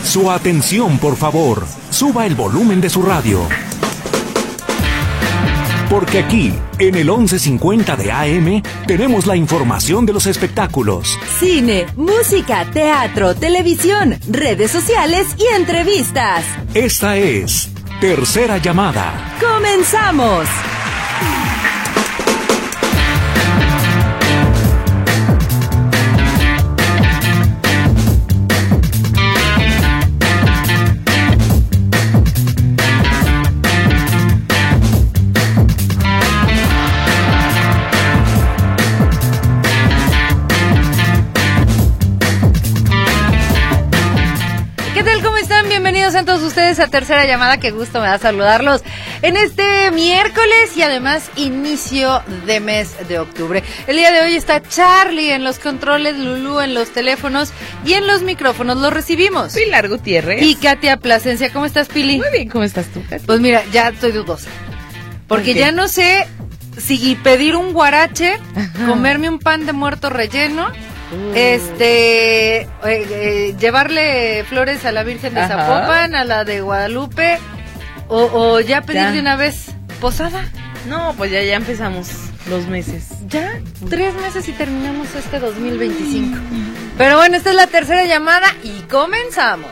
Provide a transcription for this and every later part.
Su atención, por favor. Suba el volumen de su radio. Porque aquí, en el 1150 de AM, tenemos la información de los espectáculos. Cine, música, teatro, televisión, redes sociales y entrevistas. Esta es Tercera Llamada. ¡Comenzamos! Bienvenidos a todos ustedes a Tercera Llamada, qué gusto me da saludarlos en este miércoles y además inicio de mes de octubre. El día de hoy está Charlie en los controles, Lulú en los teléfonos y en los micrófonos los recibimos Pilar Gutiérrez y Katia Plasencia. ¿Cómo estás, Pili? Muy bien, ¿cómo estás tú, Katia? Pues mira, ya estoy dudosa porque ya no sé si pedir un guarache, comerme un pan de muerto relleno, llevarle flores a la Virgen de Zapopan, a la de Guadalupe, o ya pedir de una vez posada. No, pues ya empezamos los meses. Ya, 3 meses y terminamos este 2025. Pero bueno, esta es la tercera llamada y comenzamos.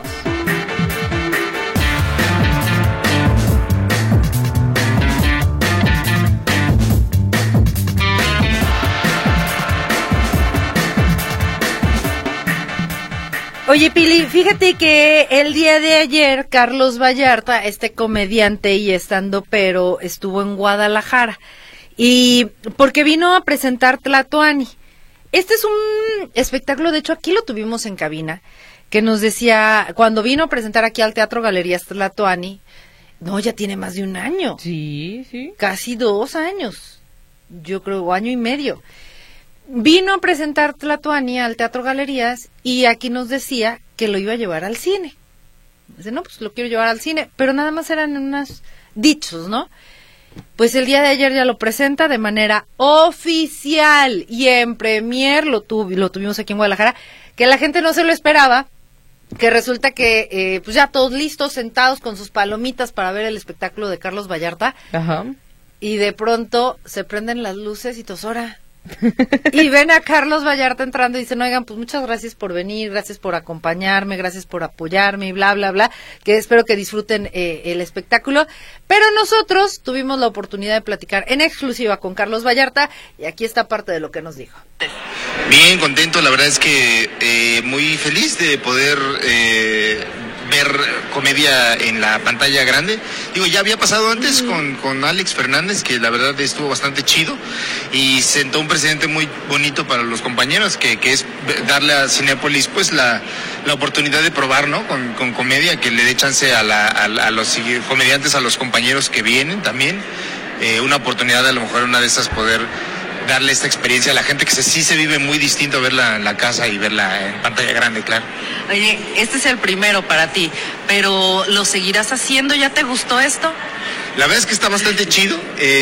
Oye, Pili, fíjate que el día de ayer Carlos Vallarta, este comediante y estandopero, estuvo en Guadalajara y porque vino a presentar Tlatoani. Este es un espectáculo, de hecho aquí lo tuvimos en cabina, que nos decía, cuando vino a presentar aquí al Teatro Galerías Tlatoani, no, ya tiene más de un año. Sí. Casi 2 años, yo creo, año y medio. Vino a presentar Tlatoani al Teatro Galerías y aquí nos decía que lo iba a llevar al cine. Dice, no, pues lo quiero llevar al cine, pero nada más eran unos dichos, ¿no? Pues el día de ayer ya lo presenta de manera oficial y en premier lo tuvimos aquí en Guadalajara, que la gente no se lo esperaba, que resulta que pues ya todos listos, sentados con sus palomitas para ver el espectáculo de Carlos Vallarta. Ajá. Y de pronto se prenden las luces y tosora. Y ven a Carlos Vallarta entrando y dicen, oigan, pues muchas gracias por venir, gracias por acompañarme, gracias por apoyarme y bla, bla, bla, que espero que disfruten el espectáculo. Pero nosotros tuvimos la oportunidad de platicar en exclusiva con Carlos Vallarta y aquí está parte de lo que nos dijo. Bien, contento, la verdad es que muy feliz de poder ver comedia en la pantalla grande. Digo, ya había pasado antes con Alex Fernández, que la verdad estuvo bastante chido y sentó un precedente muy bonito para los compañeros, que es darle a Cinépolis pues la oportunidad de probar, ¿no? Con comedia, que le dé chance a los comediantes, a los compañeros que vienen también, una oportunidad de a lo mejor una de esas poder darle esta experiencia a la gente, que sí se vive muy distinto verla en la casa y verla en pantalla grande, claro. Oye, este es el primero para ti, pero ¿lo seguirás haciendo? ¿Ya te gustó esto? La verdad es que está bastante chido,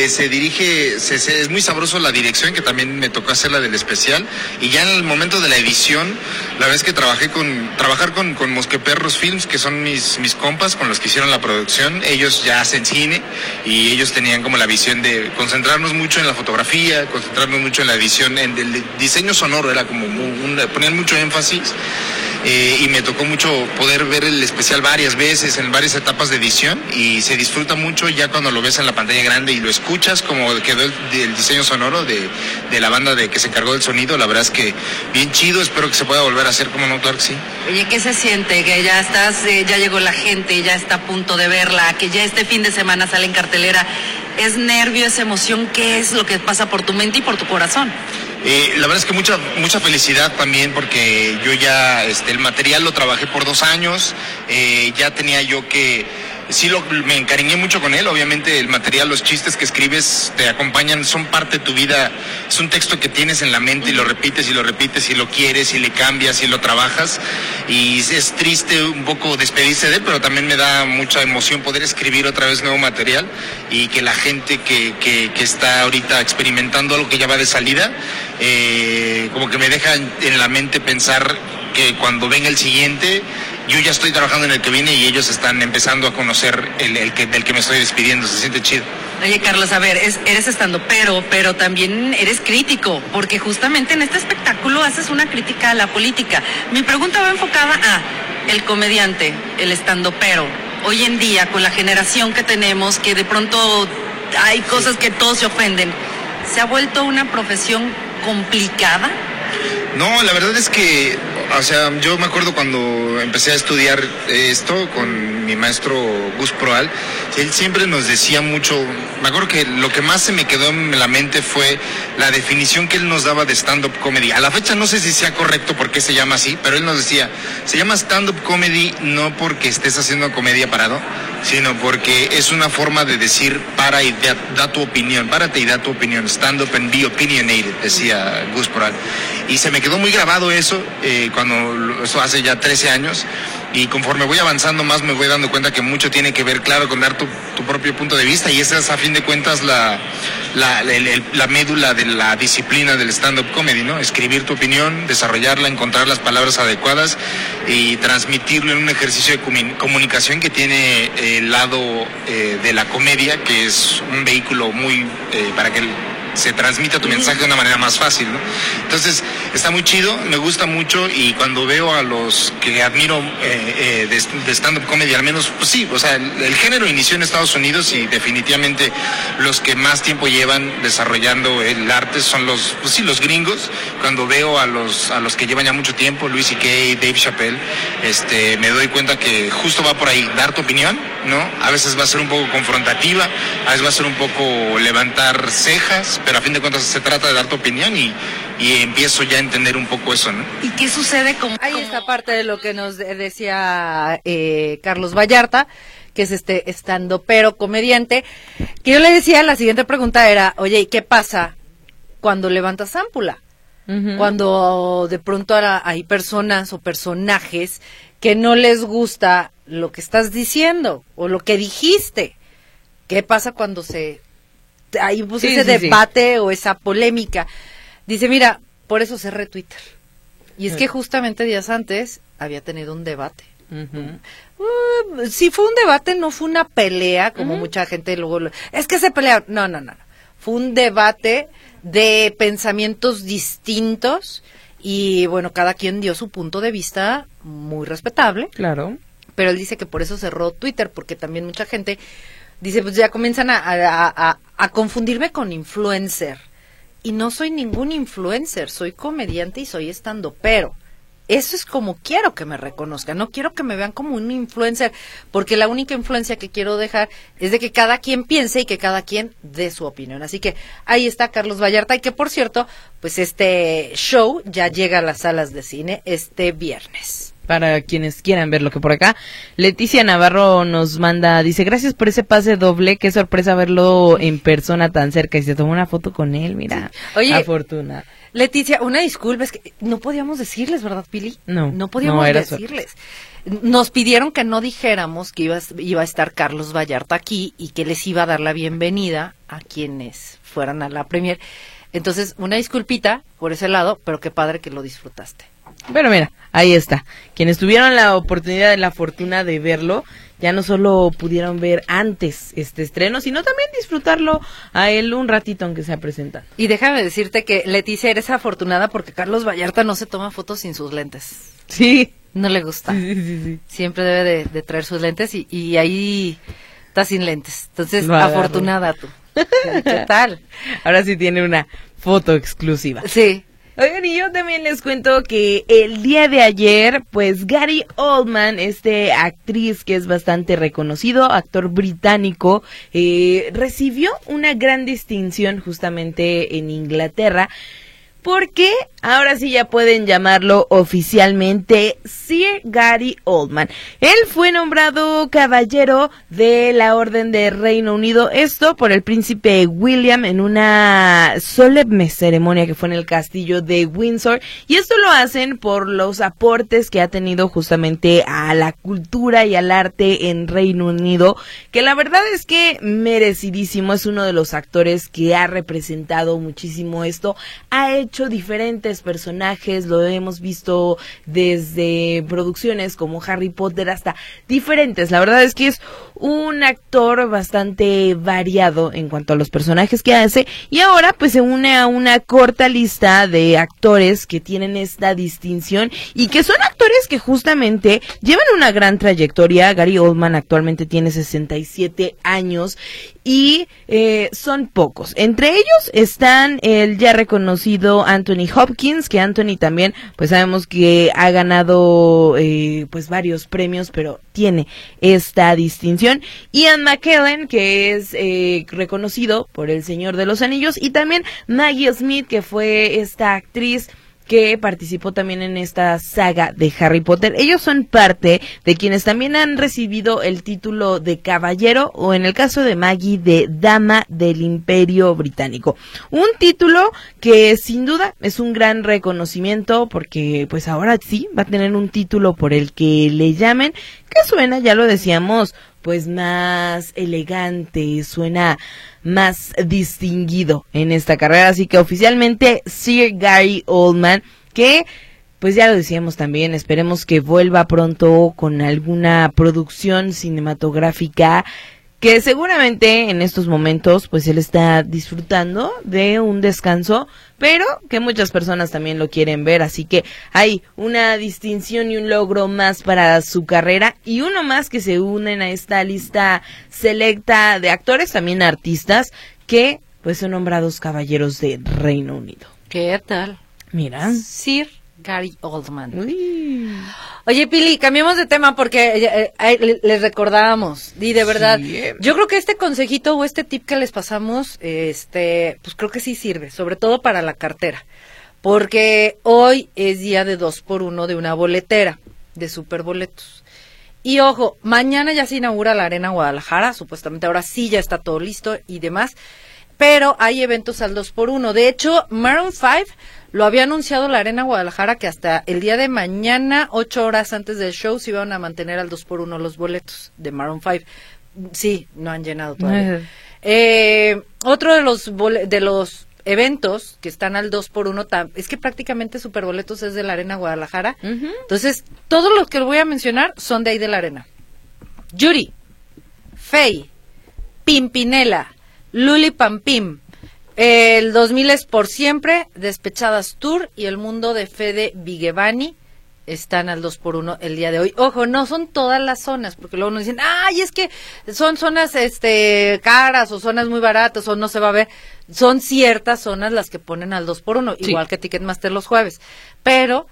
es muy sabroso la dirección, que también me tocó hacer la del especial, y ya en el momento de la edición, la verdad es que trabajar con Mosqueperros Films, que son mis compas con los que hicieron la producción. Ellos ya hacen cine y ellos tenían como la visión de concentrarnos mucho en la fotografía, concentrarnos mucho en la edición, en el diseño sonoro, era como ponían mucho énfasis. Y me tocó mucho poder ver el especial varias veces, en varias etapas de edición, y se disfruta mucho ya cuando lo ves en la pantalla grande y lo escuchas como quedó el diseño sonoro de la banda que se encargó del sonido. La verdad es que bien chido, espero que se pueda volver a hacer, como no, claro que sí. Oye, ¿qué se siente? Que ya ya llegó la gente, ya está a punto de verla, que ya este fin de semana sale en cartelera. ¿Es nervio, es emoción? ¿Qué es lo que pasa por tu mente y por tu corazón? La verdad es que mucha felicidad también, porque yo ya el material lo trabajé por 2 años, ya tenía yo que sí me encariñé mucho con él. Obviamente el material, los chistes que escribes te acompañan, son parte de tu vida. Es un texto que tienes en la mente y lo repites y lo repites y lo quieres y le cambias y lo trabajas. Y es triste un poco despedirse de él, pero también me da mucha emoción poder escribir otra vez nuevo material y que la gente que está ahorita experimentando algo que ya va de salida, como que me deja en la mente pensar que cuando venga el siguiente, yo ya estoy trabajando en el que viene y ellos están empezando a conocer del que me estoy despidiendo. Se siente chido. Oye, Carlos, a ver, eres estandopero, pero también eres crítico, porque justamente en este espectáculo haces una crítica a la política. Mi pregunta va enfocada a el comediante, el estandopero. Hoy en día, con la generación que tenemos, que de pronto hay cosas que todos se ofenden, ¿se ha vuelto una profesión complicada? No, la verdad es que, o sea, yo me acuerdo cuando empecé a estudiar esto con mi maestro Gus Proal, él siempre nos decía mucho, me acuerdo que lo que más se me quedó en la mente fue la definición que él nos daba de stand-up comedy. A la fecha no sé si sea correcto por qué se llama así, pero él nos decía, se llama stand-up comedy no porque estés haciendo comedia parado, sino porque es una forma de decir para y da tu opinión, párate y da tu opinión, stand up and be opinionated, decía Gus Proal. Y se me quedó muy grabado eso, eso hace ya 13 años, y conforme voy avanzando más me voy dando cuenta que mucho tiene que ver, claro, con dar tu propio punto de vista, y esa es a fin de cuentas la médula de la disciplina del stand-up comedy, ¿no? Escribir tu opinión, desarrollarla, encontrar las palabras adecuadas y transmitirlo en un ejercicio de comunicación que tiene el lado de la comedia, que es un vehículo muy para que se transmita tu mensaje de una manera más fácil, ¿no? Entonces, está muy chido, me gusta mucho, y cuando veo a los que admiro de stand-up comedy, al menos, pues sí, o sea, el género inició en Estados Unidos y definitivamente los que más tiempo llevan desarrollando el arte son los gringos. Cuando veo a los que llevan ya mucho tiempo, Louis C.K., Dave Chappelle, me doy cuenta que justo va por ahí, dar tu opinión, ¿no? A veces va a ser un poco confrontativa, a veces va a ser un poco levantar cejas, pero a fin de cuentas se trata de dar tu opinión y empiezo ya a entender un poco eso, ¿no? ¿Y qué sucede con...? Ahí está parte de lo que nos decía Carlos Vallarta, que es estandopero comediante, que yo le decía, la siguiente pregunta era, oye, ¿y qué pasa cuando levantas ámpula? Uh-huh. Cuando de pronto hay personas o personajes que no les gusta lo que estás diciendo o lo que dijiste. ¿Qué pasa cuando hay ese debate o esa polémica? Dice, mira, por eso cerré Twitter. Y es que justamente días antes había tenido un debate. Uh-huh. Si fue un debate, no fue una pelea, como mucha gente luego... Es que se pelearon. No. Fue un debate de pensamientos distintos y, bueno, cada quien dio su punto de vista muy respetable. Claro. Pero él dice que por eso cerró Twitter, porque también mucha gente... Dice, pues ya comienzan a confundirme con influencer. Y no soy ningún influencer, soy comediante y soy estandopero. Eso es como quiero que me reconozcan, no quiero que me vean como un influencer, porque la única influencia que quiero dejar es de que cada quien piense y que cada quien dé su opinión. Así que ahí está Carlos Vallarta, y que por cierto, pues este show ya llega a las salas de cine este viernes. Para quienes quieran verlo, que por acá Leticia Navarro nos manda, dice, gracias por ese pase doble, qué sorpresa verlo en persona tan cerca, y se tomó una foto con él, mira. Sí. Oye, afortunada. Leticia, una disculpa, es que no podíamos decirles, ¿verdad, Pili? No podíamos decirles. Nos pidieron que no dijéramos que iba a estar Carlos Vallarta aquí y que les iba a dar la bienvenida a quienes fueran a la premier. Entonces, una disculpita por ese lado, pero qué padre que lo disfrutaste. Pero mira, ahí está. Quienes tuvieron la oportunidad y la fortuna de verlo, ya no solo pudieron ver antes este estreno, sino también disfrutarlo a él un ratito, aunque sea presentando. Y déjame decirte que, Leticia, eres afortunada porque Carlos Vallarta no se toma fotos sin sus lentes. Sí. No le gusta. Sí. Siempre debe de traer sus lentes y ahí está sin lentes. Entonces, afortunada tú. ¿Qué tal? Ahora sí tiene una foto exclusiva. Sí. Oigan, y yo también les cuento que el día de ayer, pues Gary Oldman, actriz que es bastante reconocido, actor británico, recibió una gran distinción justamente en Inglaterra, porque ahora sí ya pueden llamarlo oficialmente Sir Gary Oldman. Él fue nombrado caballero de la Orden de Reino Unido, esto por el príncipe William en una solemne ceremonia que fue en el castillo de Windsor, y esto lo hacen por los aportes que ha tenido justamente a la cultura y al arte en Reino Unido, que la verdad es que merecidísimo. Es uno de los actores que ha representado muchísimo esto, ha hecho hecho diferentes personajes, lo hemos visto desde producciones como Harry Potter hasta diferentes. La verdad es que es un actor bastante variado en cuanto a los personajes que hace, y ahora pues se une a una corta lista de actores que tienen esta distinción y que son actores que justamente llevan una gran trayectoria. Gary Oldman actualmente tiene 67 años y son pocos. Entre ellos están el ya reconocido Anthony Hopkins, que Anthony también pues sabemos que ha ganado pues varios premios, pero tiene esta distinción. Ian McKellen, que es reconocido por El Señor de los Anillos, y también Maggie Smith, que fue esta actriz que participó también en esta saga de Harry Potter. Ellos son parte de quienes también han recibido el título de caballero, o en el caso de Maggie, de dama del Imperio Británico. Un título que sin duda es un gran reconocimiento, porque pues ahora sí va a tener un título por el que le llamen, que suena, ya lo decíamos, pues más elegante, suena más distinguido en esta carrera. Así que oficialmente Sir Gary Oldman, que pues ya lo decíamos también, esperemos que vuelva pronto con alguna producción cinematográfica, que seguramente en estos momentos pues él está disfrutando de un descanso, pero que muchas personas también lo quieren ver, así que hay una distinción y un logro más para su carrera, y uno más que se unen a esta lista selecta de actores, también artistas, que pues son nombrados caballeros de Reino Unido. ¿Qué tal? Mira. Sir Gary Oldman. Uy. Oye, Pili, cambiemos de tema porque les recordábamos, y de verdad, Sí. yo creo que este consejito o este tip que les pasamos, pues creo que sí sirve, sobre todo para la cartera, porque hoy es día de 2x1 de una boletera, de superboletos. Y ojo, mañana ya se inaugura la Arena Guadalajara, supuestamente ahora sí ya está todo listo y demás, pero hay eventos al 2x1. De hecho, Maroon 5 lo había anunciado la Arena Guadalajara, que hasta el día de mañana, 8 horas antes del show, se iban a mantener al 2x1 los boletos de Maroon 5. Sí, no han llenado todavía. Otro de los eventos que están al 2x1, es que prácticamente Superboletos es de la Arena Guadalajara. Entonces, todos los que voy a mencionar son de ahí de la Arena. Yuri, Faye, Pimpinela, Luli Pampim, el 2000 es Por Siempre, Despechadas Tour y El Mundo de Fede Vigevani están al 2x1 el día de hoy. Ojo, no son todas las zonas, porque luego nos dicen, ay, es que son zonas caras o zonas muy baratas o no se va a ver. Son ciertas zonas las que ponen al 2x1, sí, igual que Ticketmaster los jueves. Pero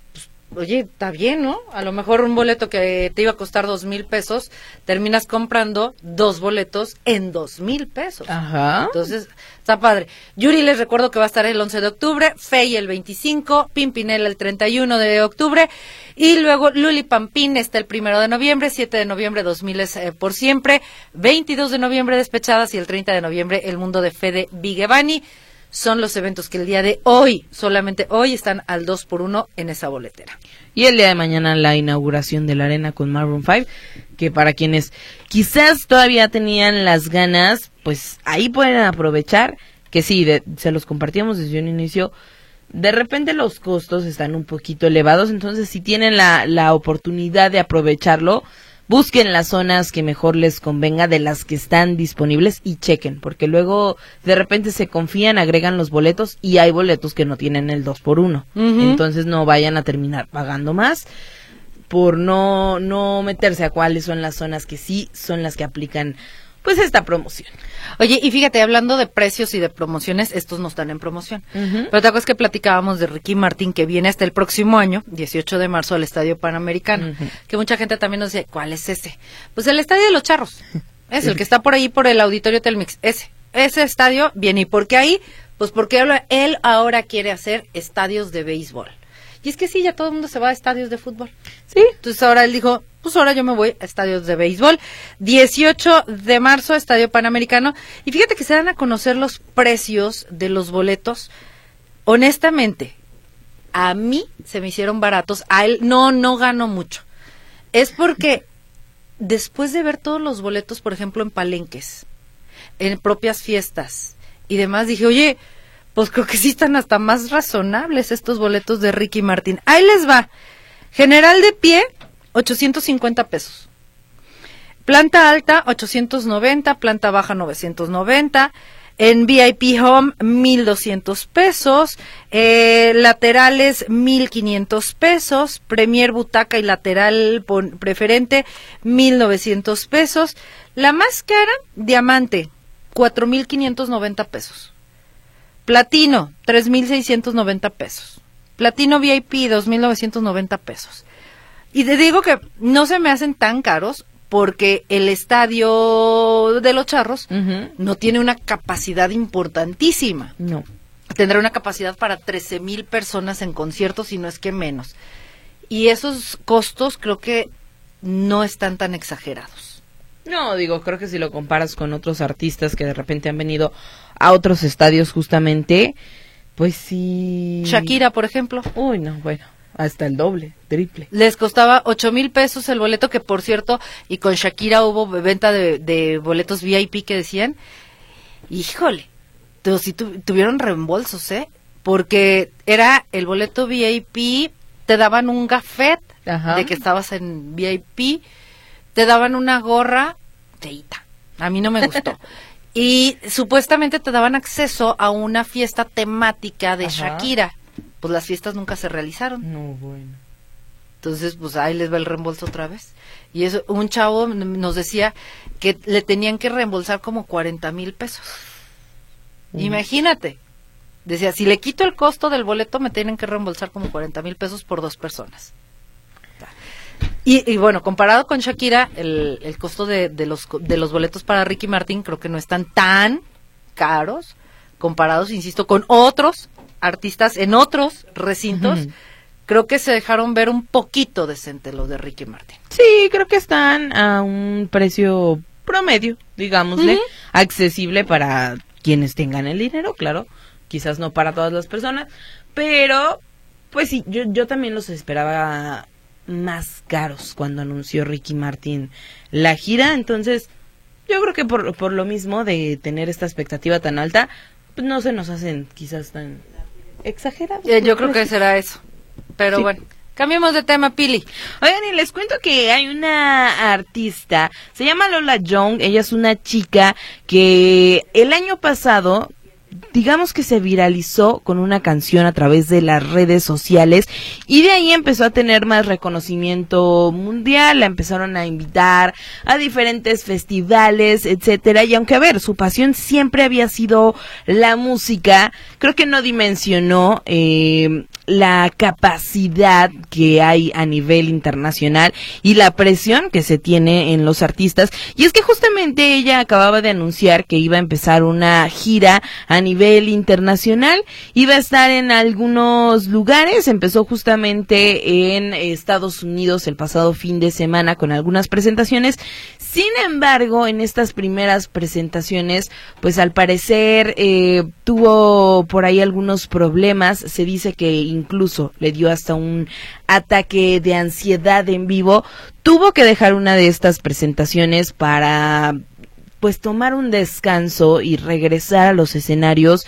oye, está bien, ¿no? A lo mejor un boleto que te iba a costar 2,000 pesos, terminas comprando 2 boletos en 2,000 pesos. Ajá. Entonces, está padre. Yuri, les recuerdo que va a estar el 11 de octubre, Faye el 25, Pimpinela el 31 de octubre, y luego Luli Pampín está el 1 de noviembre, 7 de noviembre 2000 es Por Siempre, 22 de noviembre Despechadas y el 30 de noviembre El Mundo de Fede Vigevani. Son los eventos que el día de hoy, solamente hoy, están al 2x1 en esa boletera. Y el día de mañana la inauguración de la Arena con Maroon 5, que para quienes quizás todavía tenían las ganas, pues ahí pueden aprovechar, que sí, se los compartíamos desde un inicio, de repente los costos están un poquito elevados, entonces si tienen la oportunidad de aprovecharlo, busquen las zonas que mejor les convenga de las que están disponibles y chequen, porque luego de repente se confían, agregan los boletos y hay boletos que no tienen el 2x1. Entonces no vayan a terminar pagando más por no meterse a cuáles son las zonas que sí son las que aplican pues esta promoción. Oye, y fíjate, hablando de precios y de promociones, estos no están en promoción. Pero te acuerdas que platicábamos de Ricky Martin, que viene hasta el próximo año, 18 de marzo, al Estadio Panamericano, que mucha gente también nos dice, ¿cuál es ese? Pues el Estadio de los Charros, es el que está por ahí por el Auditorio Telmex, ese estadio viene. ¿Y por qué ahí? Pues porque él ahora quiere hacer estadios de béisbol. Y es que sí, ya todo el mundo se va a estadios de fútbol. Sí. Entonces ahora él dijo, pues ahora yo me voy a estadios de béisbol. 18 de marzo, Estadio Panamericano. Y fíjate que se dan a conocer los precios de los boletos. Honestamente, a mí se me hicieron baratos. A él no ganó mucho. Es porque después de ver todos los boletos, por ejemplo, en palenques, en propias fiestas y demás, dije, oye, pues creo que sí están hasta más razonables estos boletos de Ricky Martin. Ahí les va. General de pie, 850 pesos. Planta alta, 890, planta baja, 990. En VIP Home, 1,200 pesos. Laterales, 1,500 pesos. Premier Butaca y lateral preferente, 1,900 pesos. La más cara, Diamante, 4,590 pesos. Platino, 3,690 pesos. Platino VIP, 2,990 pesos. Y te digo que no se me hacen tan caros porque el estadio de los Charros no tiene una capacidad importantísima. No. Tendrá una capacidad para 13,000 personas en conciertos, si no es que menos. Y esos costos creo que no están tan exagerados. No, digo, creo que si lo comparas con otros artistas que de repente han venido a otros estadios justamente, pues sí. Shakira, por ejemplo. Uy, no, bueno, hasta el doble, triple. Les costaba 8,000 pesos el boleto, que por cierto, y con Shakira hubo venta de boletos VIP que decían, híjole, pero sí tuvieron reembolsos, porque era el boleto VIP, te daban un gafet de que estabas en VIP, te daban una gorra feita, a mí no me gustó. Y supuestamente te daban acceso a una fiesta temática de Shakira. Pues las fiestas nunca se realizaron. No, bueno. Entonces, pues ahí les va el reembolso otra vez. Y eso, un chavo nos decía que le tenían que reembolsar como 40,000 pesos. Imagínate. Decía, si le quito el costo del boleto, me tienen que reembolsar como 40,000 pesos por 2 personas. Y bueno, comparado con Shakira, el costo de los boletos para Ricky Martin creo que no están tan caros, comparados, insisto, con otros artistas en otros recintos. Creo que se dejaron ver un poquito decente los de Ricky Martin. Sí, creo que están a un precio promedio, digámosle, accesible para quienes tengan el dinero, claro, quizás no para todas las personas, pero pues sí, yo también los esperaba más caros cuando anunció Ricky Martin la gira. Entonces yo creo que por lo mismo de tener esta expectativa tan alta, pues no se nos hacen quizás tan exagerados. Yo creo que será eso, pero sí. Bueno, cambiemos de tema, Pili. Oigan, y les cuento que hay una artista, se llama Lola Young. Ella es una chica que el año pasado, digamos que se viralizó con una canción a través de las redes sociales y de ahí empezó a tener más reconocimiento mundial. La empezaron a invitar a diferentes festivales, etcétera, y aunque a ver, su pasión siempre había sido la música, creo que no dimensionó la capacidad que hay a nivel internacional y la presión que se tiene en los artistas. Y es que justamente ella acababa de anunciar que iba a empezar una gira a nivel internacional, iba a estar en algunos lugares. Empezó justamente en Estados Unidos el pasado fin de semana con algunas presentaciones. Sin embargo, en estas primeras presentaciones, pues al parecer tuvo por ahí algunos problemas. Se dice que incluso le dio hasta un ataque de ansiedad en vivo. Tuvo que dejar una de estas presentaciones para pues tomar un descanso y regresar a los escenarios.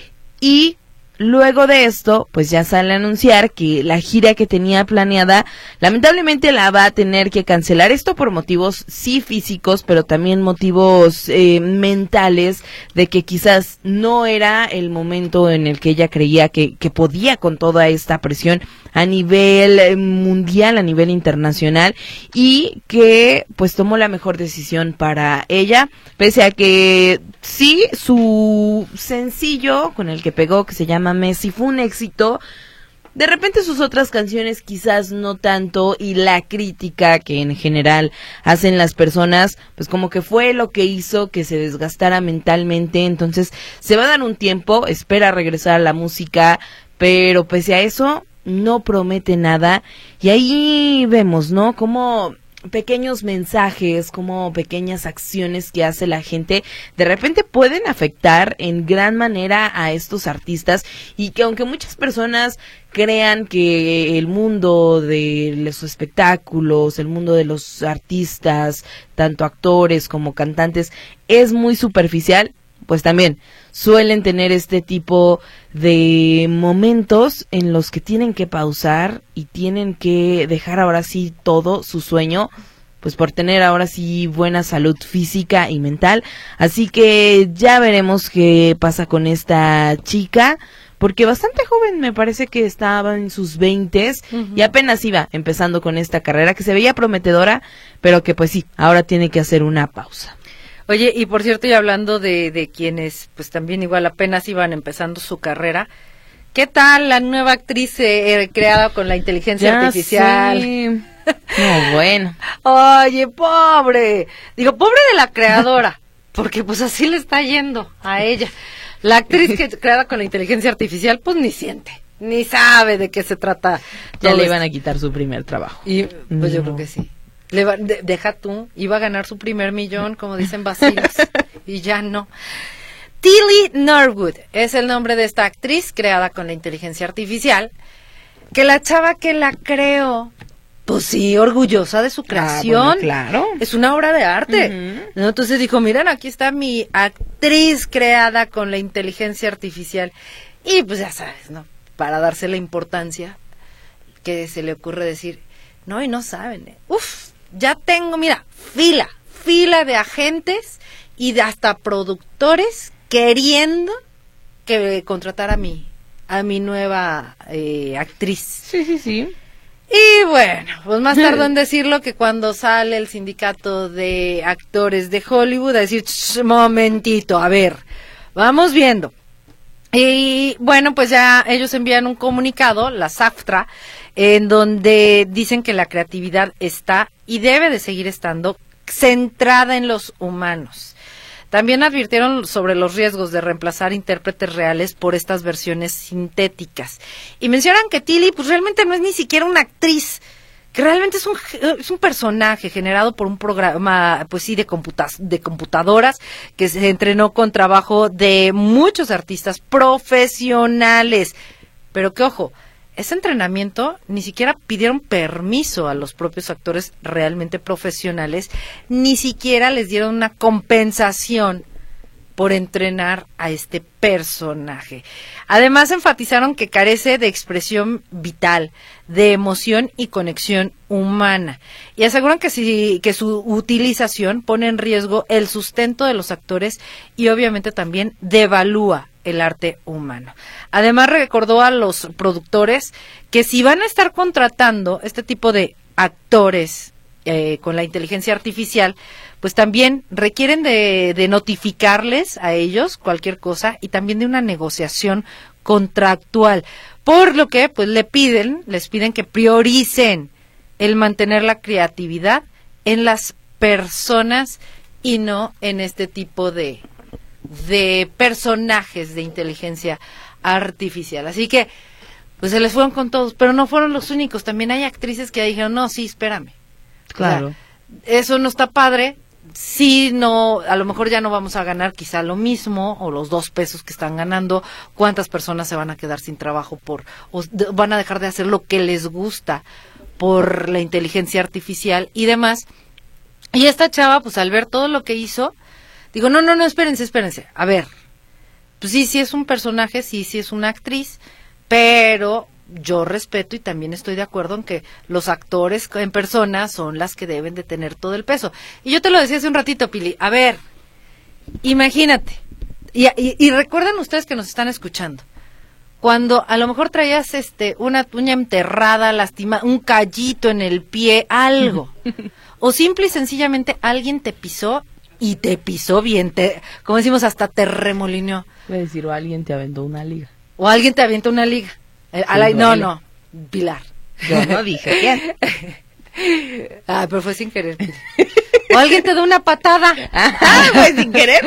Y luego de esto, pues ya sale a anunciar que la gira que tenía planeada, lamentablemente la va a tener que cancelar. Esto por motivos sí físicos, pero también motivos mentales, de que quizás no era el momento en el que ella creía que podía con toda esta presión a nivel mundial, a nivel internacional, y que pues tomó la mejor decisión para ella, pese a que sí, su sencillo con el que pegó, que se llama Messi, fue un éxito. De repente sus otras canciones quizás no tanto, y la crítica que en general hacen las personas, pues como que fue lo que hizo que se desgastara mentalmente. Entonces se va a dar un tiempo, espera regresar a la música, pero pese a eso no promete nada. Y ahí vemos, ¿no?, como pequeños mensajes, como pequeñas acciones que hace la gente, de repente pueden afectar en gran manera a estos artistas, y que aunque muchas personas crean que el mundo de los espectáculos, el mundo de los artistas, tanto actores como cantantes, es muy superficial, pues también suelen tener este tipo de momentos en los que tienen que pausar y tienen que dejar ahora sí todo su sueño, pues por tener ahora sí buena salud física y mental. Así que ya veremos qué pasa con esta chica, porque bastante joven, me parece que estaba en sus 20s y apenas iba empezando con esta carrera que se veía prometedora, pero que pues sí, ahora tiene que hacer una pausa. Oye, y por cierto, y hablando de quienes pues también igual apenas iban empezando su carrera, ¿qué tal la nueva actriz creada con la inteligencia artificial? Sí. No, bueno. Oye, pobre. Digo, pobre de la creadora, porque pues así le está yendo a ella. La actriz que creada con la inteligencia artificial, pues ni siente, ni sabe de qué se trata. Ya le iban a quitar su primer trabajo. Y pues yo creo que sí. Deja tú, iba a ganar su primer millón, como dicen vacilos, y ya no. Tilly Norwood es el nombre de esta actriz creada con la inteligencia artificial, que la chava que la creó, pues sí, orgullosa de su creación. Bueno, claro. Es una obra de arte. ¿No? Entonces dijo, miren, aquí está mi actriz creada con la inteligencia artificial. Y pues ya sabes, ¿no? Para darse la importancia que se le ocurre decir, no, y no saben, uf, ya tengo, mira, fila de agentes y de hasta productores queriendo que contratar a mi nueva actriz. Sí. Y bueno, pues más tardó en decirlo que cuando sale el sindicato de actores de Hollywood a decir, momentito, a ver, vamos viendo. Y bueno, pues ya ellos envían un comunicado, la SAG-AFTRA, en donde dicen que la creatividad está y debe de seguir estando centrada en los humanos. También advirtieron sobre los riesgos de reemplazar intérpretes reales por estas versiones sintéticas. Y mencionan que Tilly pues realmente no es ni siquiera una actriz, que realmente es un personaje generado por un programa, pues sí, de computadoras, que se entrenó con trabajo de muchos artistas profesionales. Pero que ojo, ese entrenamiento ni siquiera pidieron permiso a los propios actores realmente profesionales, ni siquiera les dieron una compensación por entrenar a este personaje. Además, enfatizaron que carece de expresión vital, de emoción y conexión humana. Y aseguran que su utilización pone en riesgo el sustento de los actores y obviamente también devalúa el arte humano. Además, recordó a los productores que si van a estar contratando este tipo de actores con la inteligencia artificial, pues también requieren de notificarles a ellos cualquier cosa y también de una negociación contractual, por lo que pues les piden que prioricen el mantener la creatividad en las personas y no en este tipo de personajes de inteligencia artificial. Así que pues se les fueron con todos, pero no fueron los únicos, también hay actrices que dijeron, no, sí, espérame. Claro. O sea, eso no está padre. Sí, no, a lo mejor ya no vamos a ganar quizá lo mismo o los 2 pesos que están ganando. ¿Cuántas personas se van a quedar sin trabajo o van a dejar de hacer lo que les gusta por la inteligencia artificial y demás? Y esta chava, pues al ver todo lo que hizo, digo, no, espérense. A ver, pues sí es un personaje, sí es una actriz, pero yo respeto y también estoy de acuerdo en que los actores en persona son las que deben de tener todo el peso. Y yo te lo decía hace un ratito, Pili, a ver, imagínate, y recuerden ustedes que nos están escuchando, cuando a lo mejor traías una uña enterrada, lastimada, un callito en el pie, algo, o simple y sencillamente alguien te pisó y te pisó bien, como decimos, hasta te remolineó. Voy a decir, o alguien te aventó una liga. O alguien te avienta una liga. No, Pilar. Yo no dije quién. Pero fue sin querer. O alguien te da una patada. Fue sin querer.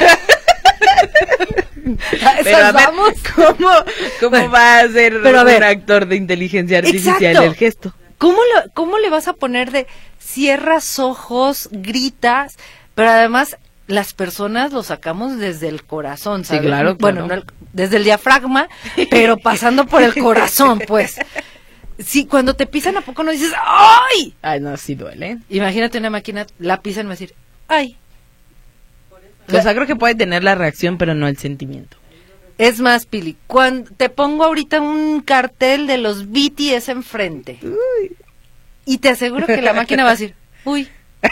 Pero a ver, vamos. ¿Cómo va a ser un actor de inteligencia artificial? Exacto. El gesto? ¿Cómo le vas a poner de cierras ojos, gritas, pero además las personas lo sacamos desde el corazón, ¿sabes? Sí, claro. Bueno, no, desde el diafragma, pero pasando por el corazón, pues. Sí, cuando te pisan, ¿a poco no dices ¡ay! Ay, no, sí duele. Imagínate una máquina, la pisan y va a decir ¡ay! O sea, creo que puede tener la reacción, pero no el sentimiento. Es más, Pili, cuando te pongo ahorita un cartel de los BTS enfrente, y te aseguro que la máquina va a decir, uy,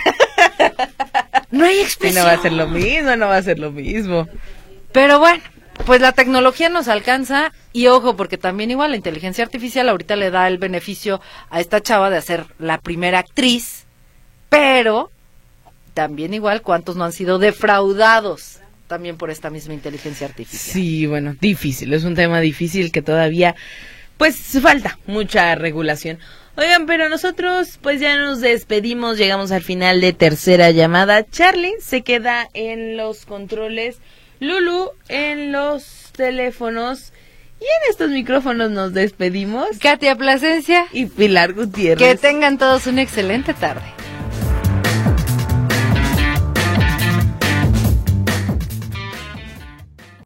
no hay expresión. Y no va a ser lo mismo, no va a ser lo mismo. Pero bueno, pues la tecnología nos alcanza, y ojo, porque también igual la inteligencia artificial ahorita le da el beneficio a esta chava de ser la primera actriz, pero también igual cuántos no han sido defraudados también por esta misma inteligencia artificial. Sí, bueno, difícil, es un tema difícil que todavía, pues, falta mucha regulación. Oigan, pero nosotros pues ya nos despedimos, llegamos al final de tercera llamada. Charlie se queda en los controles, Lulu en los teléfonos, y en estos micrófonos nos despedimos. Katia Plasencia y Pilar Gutiérrez. Que tengan todos una excelente tarde.